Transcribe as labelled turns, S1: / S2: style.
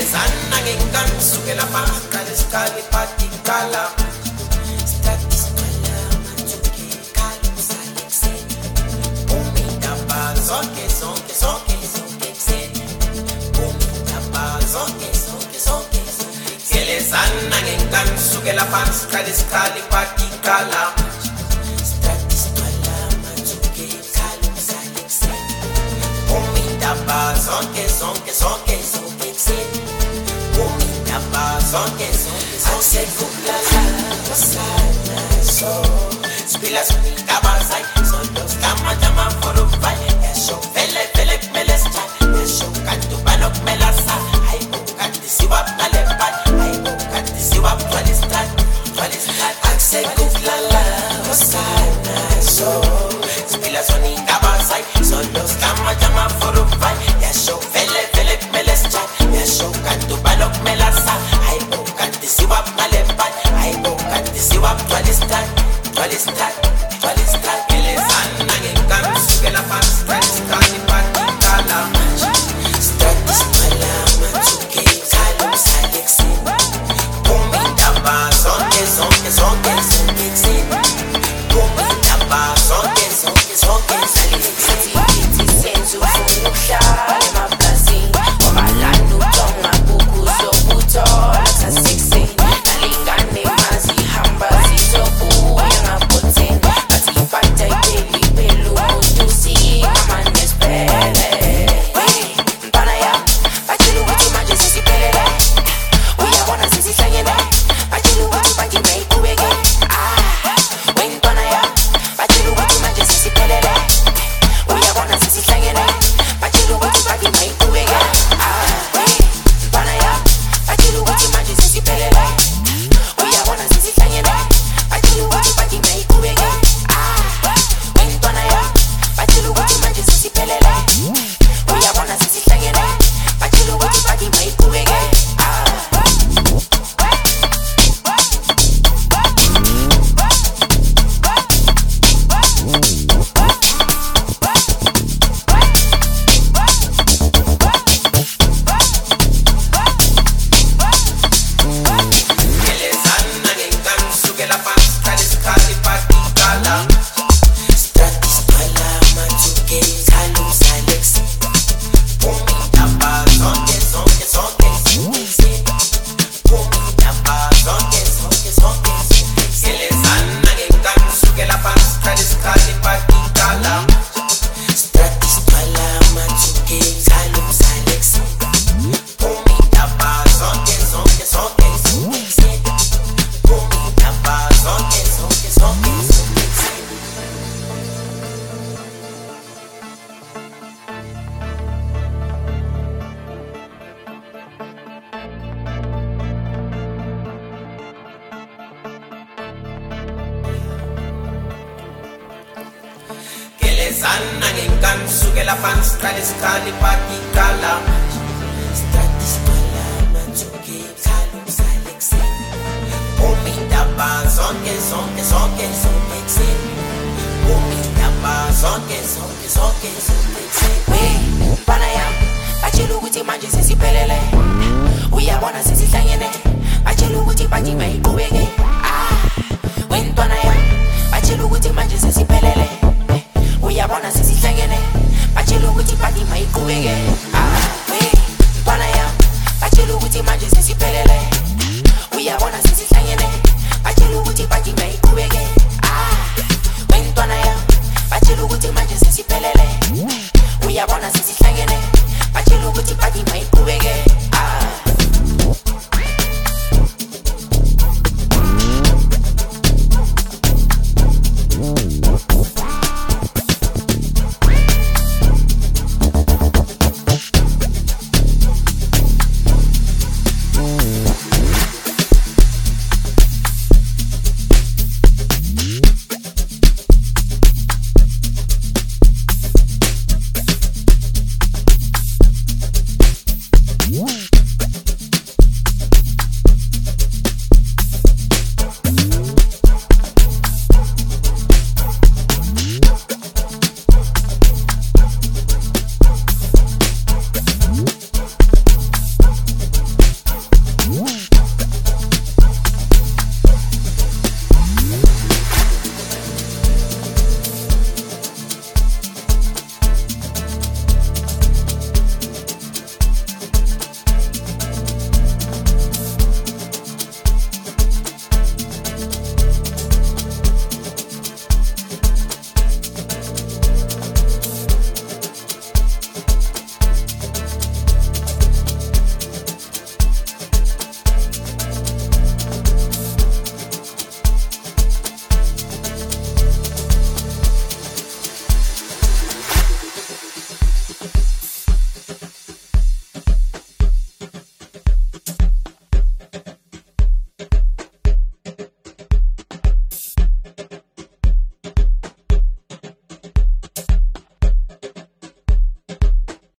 S1: Sana ngengan sukela paka skali patikala status kala machuke kalu salexe umita ba zonke Kele sana ngengan sukela paka skali patikala status kala machuke kalu salexe umita ba zonke Spila sunita basay Solos kama jama foro fay Yasho fele melesta Yasho kantu banok melasa Ay bukati siwap nalepat Ay bukati siwap twalistat Akse kuklala Wasana so Spila sunita basay Solos kama jama foro fay Yasho fele melesta Yasho kantu banok melasa Ay bukati siwap nalepat Ay bukati siwap twalistat Kele sana ngengan sukela pasta skali patikala status kala machuke kalu salexe umita ba zonke umita ba zonke salexe
S2: Iti senzu fumusha Emaplazi Omalanu tonga bukuzo butola Sa sexy Nalingane mazi hamba zizobu
S1: Sana ngengan sukela pasta skali patikala status kala machuke kalu salexe umita ba zonke umita ba zonke
S2: Panaya Bachilu kuti manje sisipelele Uyabona sisihlangene Bachilu kuti baji maikubeke Wentwana ya Bachilu kuti manje sisipelele Uyabona sisihlangene Bachilu kuti baji maikubeke Panaya Bachilu kuti manje sisipelele Uyabona sisihlangene Bachilu kuti baji maikubeke Wentwana ya Bachilu kuti manje sisipelele Uyabona sisihlangene Bachilu kuti baji maikubeke